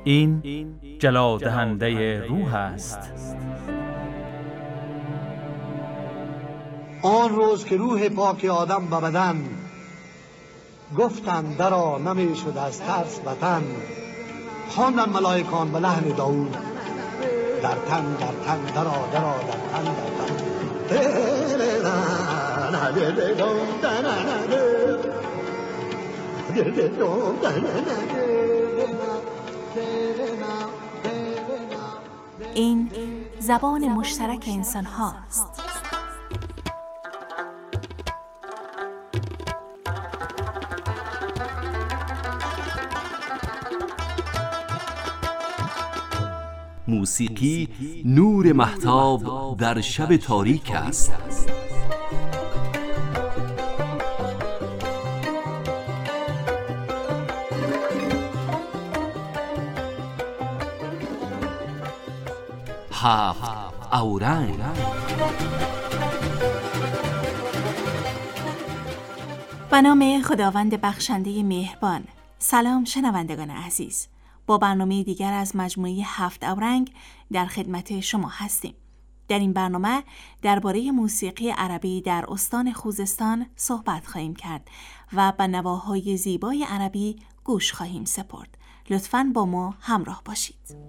این جلا دهنده روح است. آن روز که روح پاک آدم به بدن گفتند درا نمی شد از ترس وطن، خواندند ملائکان به لحن داود در تن در تن درا درا در تن در تن. این زبان مشترک انسان هاست. موسیقی نور مهتاب در شب تاریک است. هفت اورنگ. به نام خداوند بخشنده مهربان. سلام شنوندگان عزیز، با برنامه دیگر از مجموعه هفت اورنگ در خدمت شما هستیم. در این برنامه درباره موسیقی عربی در استان خوزستان صحبت خواهیم کرد و به نواهای زیبای عربی گوش خواهیم سپرد. لطفاً با ما همراه باشید.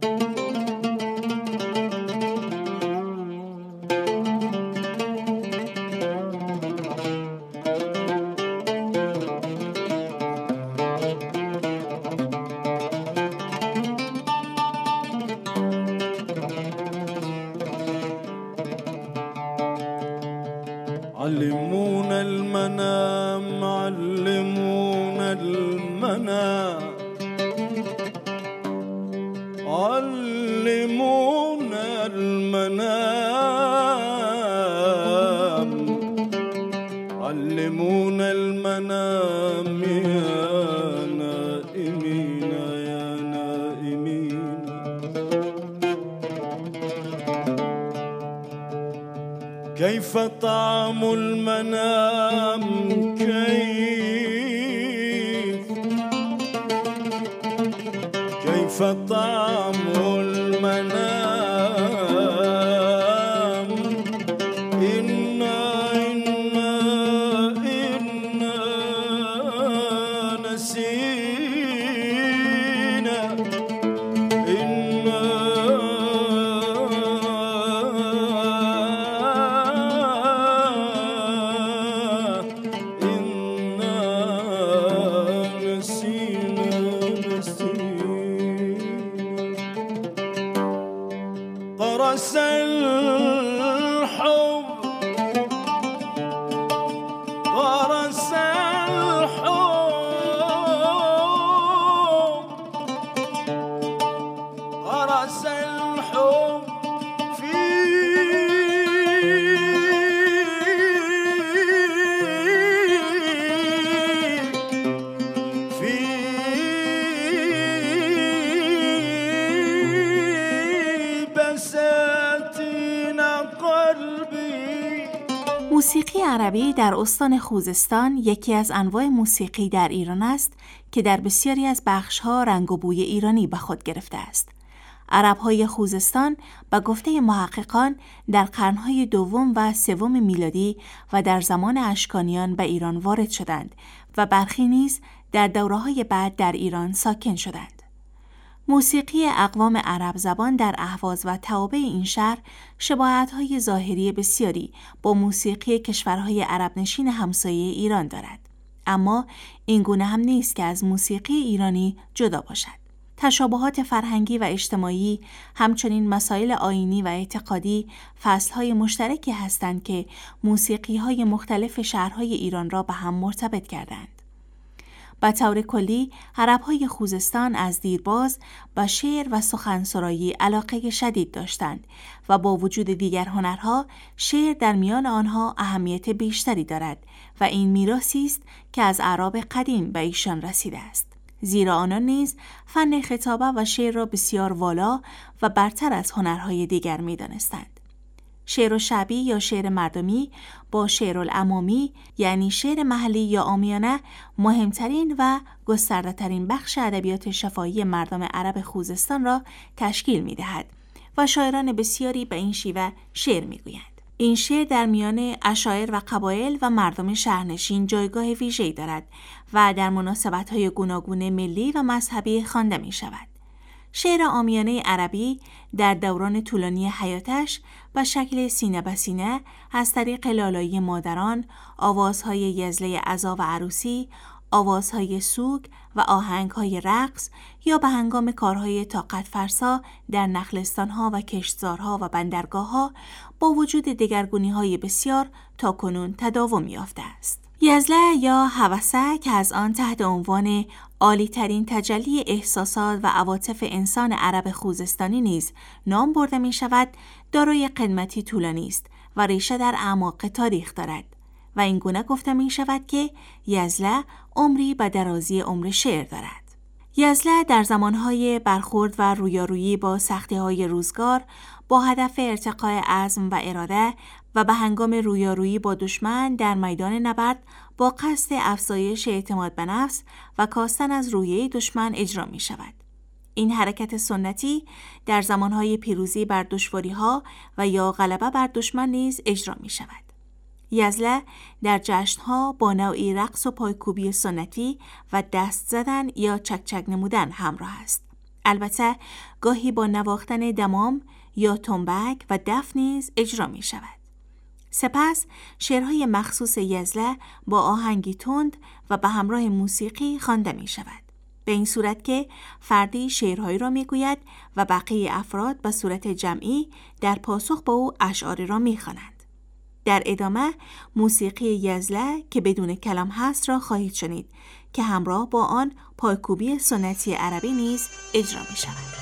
علمونا المنام علمونا المنام علمونا المنام علمونا المنام يا نائمين يا نائمين. كيف طعم المنام كيف طعم المنام إنا نسينا قرص الحب قرص الحب قرص الحب موسیقی عربی در استان خوزستان یکی از انواع موسیقی در ایران است که در بسیاری از بخش‌ها رنگ و بوی ایرانی به خود گرفته است. عرب‌های خوزستان به گفته محققان در قرن‌های دوم و سوم میلادی و در زمان اشکانیان به ایران وارد شدند و برخی نیز در دوره‌های بعد در ایران ساکن شدند. موسیقی اقوام عرب زبان در اهواز و توابع این شهر شباهت‌های ظاهری بسیاری با موسیقی کشورهای عرب نشین همسایه ایران دارد. اما این گونه هم نیست که از موسیقی ایرانی جدا باشد. تشابهات فرهنگی و اجتماعی، همچنین مسائل آیینی و اعتقادی فصل‌های مشترکی هستند که موسیقی‌های مختلف شهرهای ایران را به هم مرتبط کردند. به طور کلی، عرب‌های خوزستان از دیرباز به شعر و سخنسرایی علاقه شدید داشتند و با وجود دیگر هنرها، شعر در میان آنها اهمیت بیشتری دارد و این میراثی است که از اعراب قدیم به ایشان رسیده است. زیرا آنان نیز فن خطابه و شعر را بسیار والا و برتر از هنرهای دیگر می‌دانستند. شعر الشعبی یا شعر مردمی با شعر العمومی یعنی شعر محلی یا عامیانه مهمترین و گسترده‌ترین بخش ادبیات شفاهی مردم عرب خوزستان را تشکیل می‌دهد و شاعران بسیاری به این شیوه شعر می‌گویند. این شعر در میان عشایر و قبایل و مردم شهرنشین جایگاه ویژه‌ای دارد و در مناسبت‌های گوناگون ملی و مذهبی خوانده می‌شود. شعر عامیانه عربی در دوران طولانی حیاتش به شکل سینه به سینه از طریق لالایی مادران، آوازهای یزله عزا و عروسی، آوازهای سوگ و آهنگهای رقص یا به هنگام کارهای طاقت فرسا در نخلستانها و کشتزارها و بندرگاهها با وجود دگرگونی‌های بسیار تاکنون تداوم یافته است. یزله یا هوسه که از آن تحت عنوان عالی ترین تجلی احساسات و عواطف انسان عرب خوزستانی نیز نام برده می شود، دارای قدمتی طولانی است و ریشه در اعماق تاریخ دارد و این گونه گفته می شود که یزله عمری به درازی عمر شعر دارد. یزله در زمانهای برخورد و رویارویی با سختی‌های روزگار با هدف ارتقاء عزم و اراده و به هنگام رویارویی با دشمن در میدان نبرد با قصد افزایش اعتماد به نفس و کاستن از روحیه دشمن اجرا می شود. این حرکت سنتی در زمانهای پیروزی بر دشواری‌ها و یا غلبه بر دشمن نیز اجرا می شود. یزله در جشنها با نوعی رقص و پایکوبی سنتی و دست زدن یا چکچک نمودن همراه است. البته گاهی با نواختن دمام یا تنبک و دف نیز اجرا می شود. سپس شعرهای مخصوص یزله با آهنگی تند و به همراه موسیقی خوانده می شود. به این صورت که فردی شعرهایی را می گوید و بقیه افراد به صورت جمعی در پاسخ به او اشعاری را می خوانند. در ادامه موسیقی یزله که بدون کلام هست را خواهید شنید که همراه با آن پایکوبی سنتی عربی نیز اجرا می شود.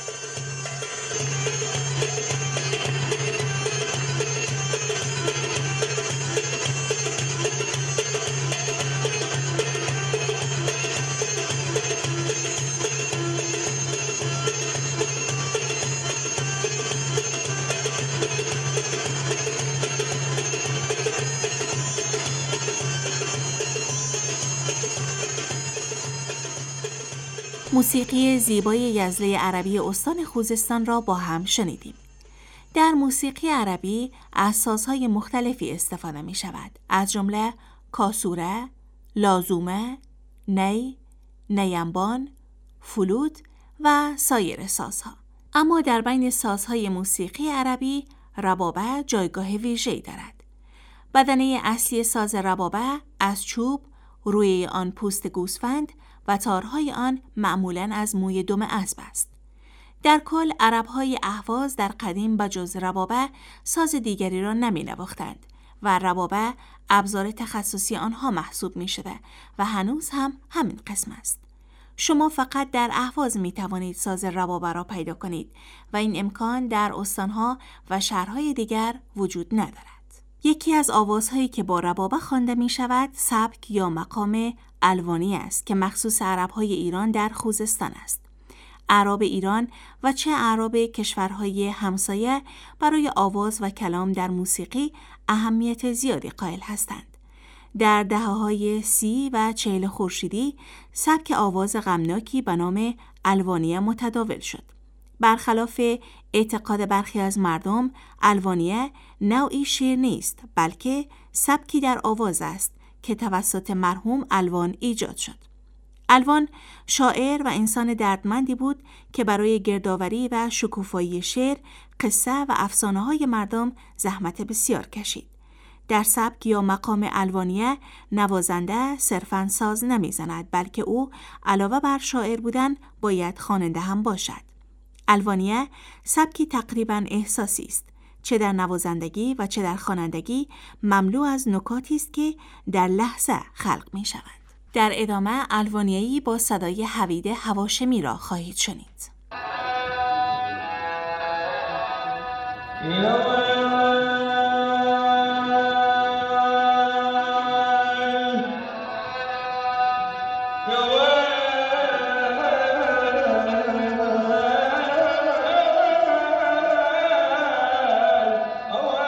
موسیقی زیبای یزله عربی استان خوزستان را با هم شنیدیم. در موسیقی عربی از سازهای مختلفی استفاده می شود، از جمله کاسوره، لازومه، نی، نیمبان، فلوت و سایر سازها. اما در بین سازهای موسیقی عربی ربابه جایگاه ویژه‌ای دارد. بدنه اصلی ساز ربابه از چوب، روی آن پوست گوسفند و تارهای آن معمولاً از موی دم اسب است. در کل عرب‌های اهواز در قدیم بجز ربابه ساز دیگری را نمی نواختند و ربابه ابزار تخصصی آنها محسوب می شده و هنوز هم همین قسم است. شما فقط در اهواز می توانید ساز ربابه را پیدا کنید و این امکان در استانها و شهرهای دیگر وجود ندارد. یکی از آوازهایی که با ربابه خوانده می شود سبک یا مقام الوانی است که مخصوص عرب‌های ایران در خوزستان است. اعراب ایران و چه اعراب کشورهای همسایه برای آواز و کلام در موسیقی اهمیت زیادی قائل هستند. در دهه‌های 30 و 40 خورشیدی سبک آواز غمناکی به نام الوانیه متداول شد. برخلاف اعتقاد برخی از مردم، الوانیه نوعی شعر نیست، بلکه سبکی در آواز است که توسط مرحوم الوان ایجاد شد. الوان شاعر و انسان دردمندی بود که برای گردآوری و شکوفایی شعر، قصه و افسانه‌های مردم زحمت بسیار کشید. در سبک یا مقام الوانیه نوازنده صرفاً ساز نمیزند، بلکه او علاوه بر شاعر بودن باید خواننده هم باشد. الوانیه سبکی تقریباً احساسی است، چه در نوازندگی و چه در خوانندگی مملو از نکاتی است که در لحظه خلق می شوند. در ادامه الوانیه‌ای با صدای حوید هواشمی را خواهید شنید. Oh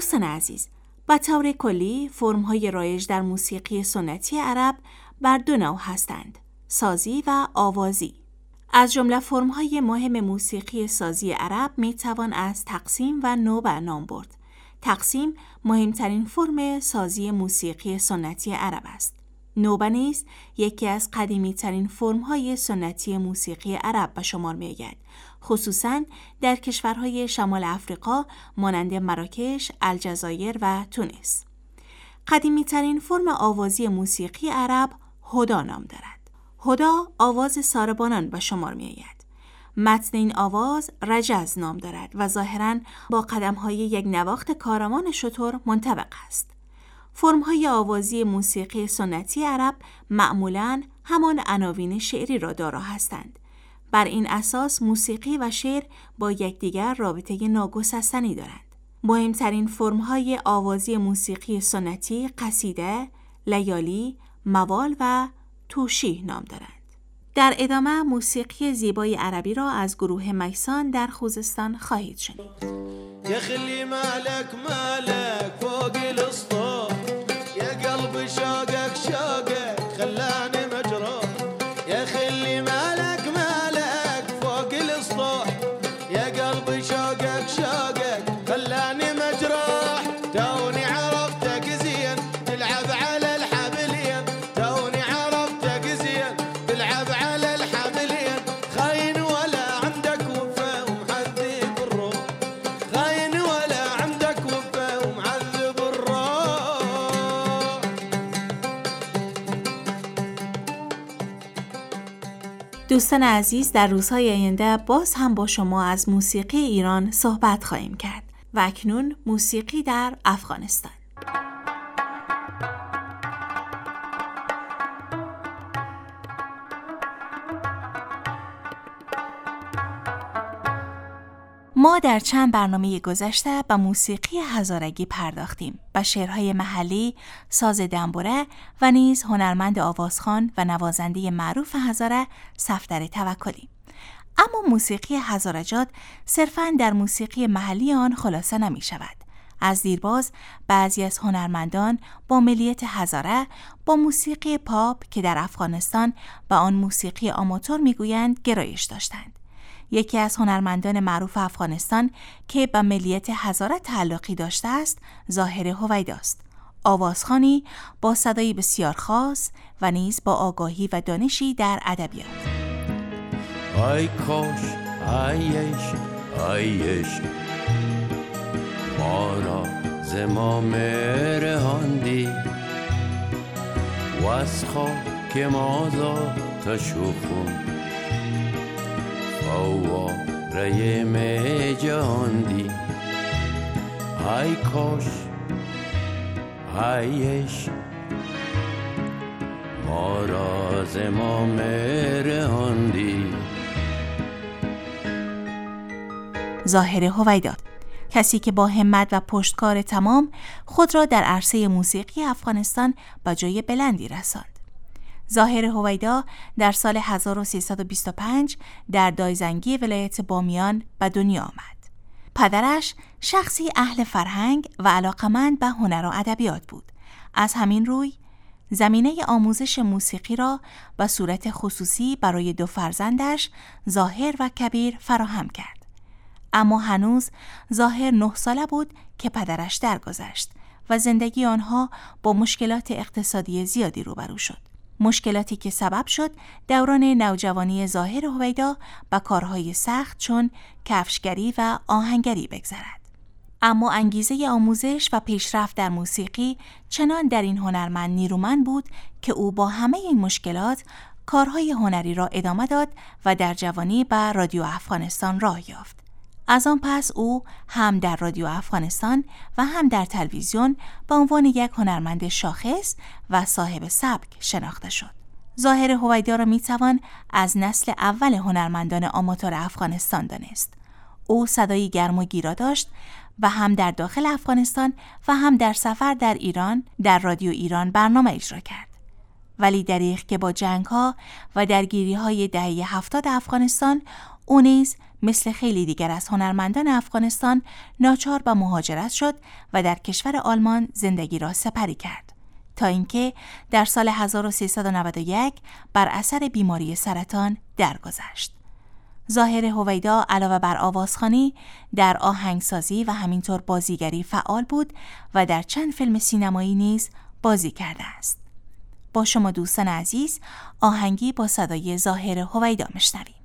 دوستان عزیز، به طور کلی فرم‌های رایج در موسیقی سنتی عرب بر دو نوع هستند: سازی و آوازی. از جمله فرم‌های مهم موسیقی سازی عرب می‌توان از تقسیم و نوبه نام برد. تقسیم مهمترین فرم سازی موسیقی سنتی عرب است. نوبه نیز یکی از قدیمی‌ترین فرم‌های سنتی موسیقی عرب به شمار می‌آید، خصوصاً در کشورهای شمال افریقا مانند مراکش، الجزایر و تونس. قدیمی‌ترین فرم آوازی موسیقی عرب هدا نام دارد. هدا آواز ساربانان به شمار می‌آید. متن این آواز رجز نام دارد و ظاهراً با قدم‌های یک نواخت کاروان شتر منطبق است. فرم‌های آوازی موسیقی سنتی عرب معمولاً همان عناوین شعری را دارا هستند. بر این اساس موسیقی و شعر با یکدیگر رابطه ناگسستنی دارند. مهمترین فرم‌های آوازی موسیقی سنتی قصیده، لیالی، موال و توشیح نام دارند. در ادامه موسیقی زیبای عربی را از گروه میسان در خوزستان خواهید شنید. يا خلي مالك فوق الاسطول يا قلب شوقك خلاني مجروح يا خلي مالك فوق الاسطول يا قلب شوقك خلاني مجروح توني عرفتك زين تلعب على الحبلين توني عرفتك زين تلعب على الحبلين خاين ولا عندك وفا ومحذب الروح خاين ولا عندك وفا ومعذب الروح. دوستان عزیز، در روزهای آینده باز هم با شما از موسیقی ایران صحبت خواهیم کرد و اکنون موسیقی در افغانستان. ما در چند برنامه گذشته به موسیقی هزارگی پرداختیم، به شعرهای محلی، ساز دنبوره و نیز هنرمند آوازخوان و نوازنده معروف هزاره صفدر توکلی. اما موسیقی هزارجات صرفاً در موسیقی محلی آن خلاصه نمی شود. از دیرباز بعضی از هنرمندان با ملیت هزاره با موسیقی پاپ که در افغانستان به آن موسیقی آماتور میگویند گرایش داشتند. یکی از هنرمندان معروف افغانستان که به ملیت هزاره تعلقی داشته است، ظاهر هویداست. آوازخوانی با صدایی بسیار خاص و نیز با آگاهی و دانشی در ادبیات. ای کاش ایش ما را زمام رهاندی و از خاک مازاد شخون فواره می جاندی ای کاش ایش ما را زمام رهاندی. ظاهر هویدا، کسی که با همت و پشتکار تمام خود را در عرصه موسیقی افغانستان به جای بلندی رساند. ظاهر هویدا در سال 1325 در دایزنگی ولایت بامیان به دنیا آمد. پدرش شخصی اهل فرهنگ و علاقمند به هنر و ادبیات بود. از همین روی زمینه آموزش موسیقی را به صورت خصوصی برای دو فرزندش ظاهر و کبیر فراهم کرد. اما هنوز ظاهر 9 ساله بود که پدرش درگذشت و زندگی آنها با مشکلات اقتصادی زیادی روبرو شد. مشکلاتی که سبب شد دوران نوجوانی ظاهر هویدا با کارهای سخت چون کفشگری و آهنگری بگذرد. اما انگیزه آموزش و پیشرفت در موسیقی چنان در این هنرمند نیرومند بود که او با همه این مشکلات کارهای هنری را ادامه داد و در جوانی به رادیو افغانستان راه یافت. از آن پس او هم در رادیو افغانستان و هم در تلویزیون به عنوان یک هنرمند شاخص و صاحب سبک شناخته شد. ظاهر هویدا را میتوان از نسل اول هنرمندان آماتور افغانستان دانست. او صدایی گرم و گیرا داشت و هم در داخل افغانستان و هم در سفر در ایران در رادیو ایران برنامه اجرا کرد. ولی دریغ که با جنگ‌ها و درگیری‌های دهه 70 افغانستان او نیز مثل خیلی دیگر از هنرمندان افغانستان ناچار به مهاجرت شد و در کشور آلمان زندگی را سپری کرد تا اینکه در سال 1391 بر اثر بیماری سرطان درگذشت. ظاهر هویدا علاوه بر آوازخوانی در آهنگسازی و همینطور بازیگری فعال بود و در چند فیلم سینمایی نیز بازی کرده است. با شما دوستان عزیز آهنگی با صدای ظاهر هویدا میشنویم.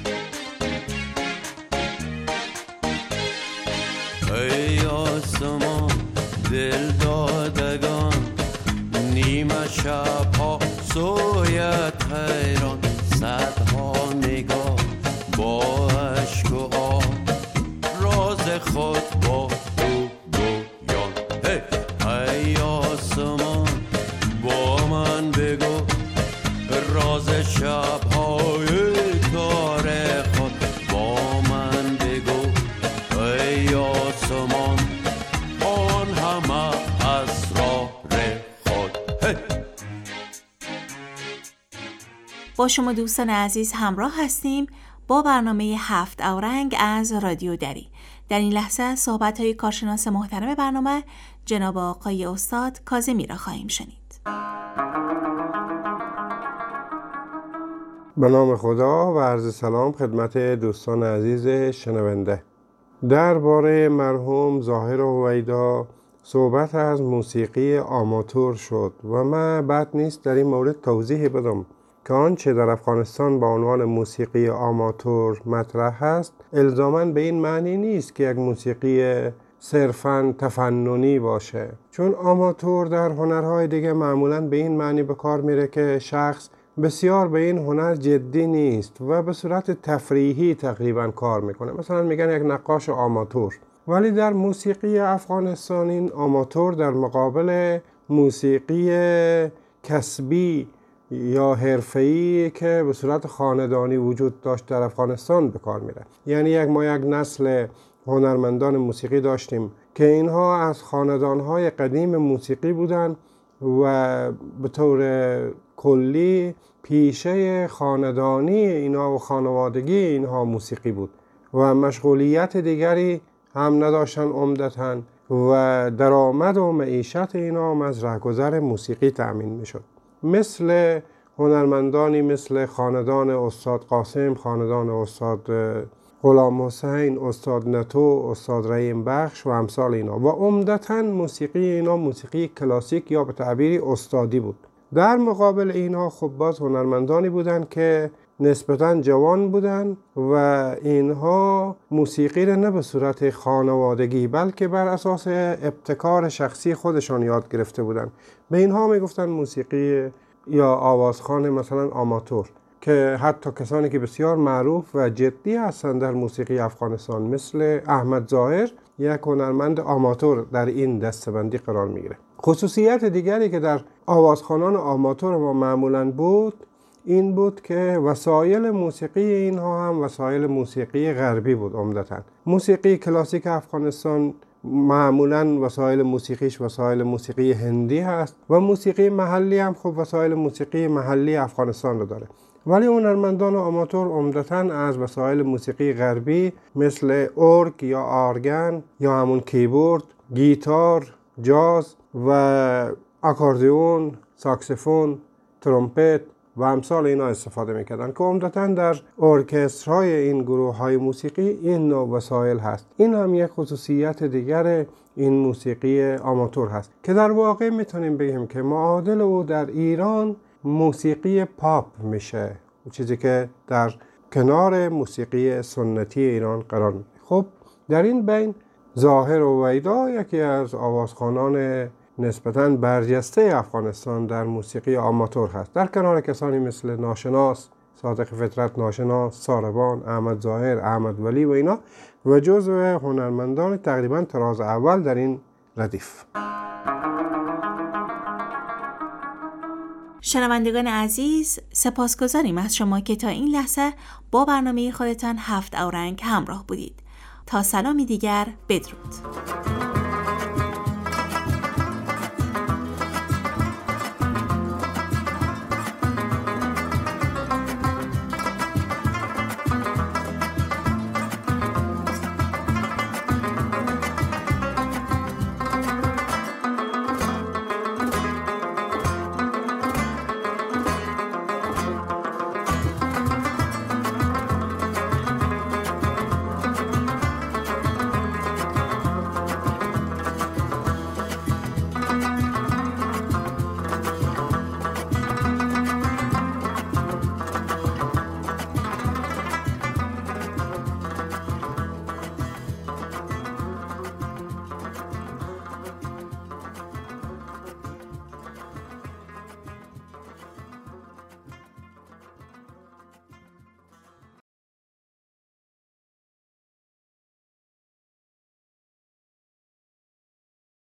ای آسمان دل دادگان، نیمه شبها سویت حیران، صدها نگاه با عشق و آه، راز خود با تو گویان. ای آسمان با من بگو راز شبهای تار خود، با من بگو ای آسمان آن همه اسرار خود. با شما دوستان عزیز همراه هستیم با برنامه 7 اورنگ از رادیو دری. در این لحظه صحبت‌های کارشناس محترم برنامه جناب آقای استاد کاظمی را خواهیم شنید. به نام خدا و عرض سلام خدمت دوستان عزیز شنونده. درباره مرحوم ظاهر هویدا صحبت از موسیقی آماتور شد و من بد نیست در این مورد توضیح بدم که آنچه در افغانستان با عنوان موسیقی آماتور مطرح است الزاماً به این معنی نیست که یک موسیقی صرفاً تفننی باشه، چون آماتور در هنرهای دیگه معمولاً به این معنی به کار میره که شخص بسیار به این هنر جدی نیست و به صورت تفریحی تقریباً کار میکنه. مثلا میگن یک نقاش آماتور، ولی در موسیقی افغانستان این آماتور در مقابل موسیقی کسبی یا حرفه‌ای که به صورت خاندانی وجود داشت در افغانستان به کار میره. یعنی ما یک نسل هنرمندان موسیقی داشتیم که اینها از خاندانهای قدیم موسیقی بودن و به طور کلی پیشه خاندانی اینا و خانوادگی اینها موسیقی بود و مشغولیت دیگری هم نداشتن عمدتاً و درآمد و معیشت اینا هم از رهگذر موسیقی تأمین میشد. مثل هنرمندانی مثل خاندان استاد قاسم، خاندان استاد غلام حسین، استاد نتو، استاد رحیم بخش و امثال اینا، و عمدتاً موسیقی اینا موسیقی کلاسیک یا به تعبیری استادی بود. در مقابل اینا خب باز هنرمندانی بودند که نسبتاً جوان بودند و اینها موسیقی را نه به صورت خانوادگی بلکه بر اساس ابتکار شخصی خودشان یاد گرفته بودند. به اینها میگفتن موسیقی یا آوازخوان مثلا آماتور، که حتی کسانی که بسیار معروف و جدی هستند در موسیقی افغانستان مثل احمد ظاهر یک هنرمند آماتور در این دسته‌بندی قرار میگیره. خصوصیت دیگری که در آوازخوانان آماتور ما معمولاً بود این بود که وسایل موسیقی اینها هم وسایل موسیقی غربی بود. عمدتاً موسیقی کلاسیک افغانستان معمولاً وسایل موسیقیش وسایل موسیقی هندی هست و موسیقی محلی هم خب وسایل موسیقی محلی افغانستان رو داره، ولی هنرمندان آماتور عمدتاً از وسایل موسیقی غربی مثل ارگ یا آرگن یا همون کیبورد، گیتار، جاز و آکاردئون، ساکسیفون، ترومپت و امثال اینا استفاده میکردن که عمدتاً در ارکسترهای این گروه های موسیقی این نوع وسایل هست. این هم یک خصوصیت دیگر این موسیقی آماتور هست که در واقع میتونیم بگیم که معادل او در ایران موسیقی پاپ میشه، چیزی که در کنار موسیقی سنتی ایران قرار میگیره. خب در این بین ظاهر هویدا یکی از آوازخوانان نسبتاً برجسته افغانستان در موسیقی آماتور هست، در کنار کسانی مثل ناشناس، صادق فطرت ناشناس، ساربان، احمد ظاهر، احمد ولی و اینا، و جزو هنرمندان تقریباً طراز اول در این ردیف. شنوندگان عزیز، سپاسگزاریم از شما که تا این لحظه با برنامه خودتان 7 اورنگ همراه بودید. تا سلامی دیگر، بدرود.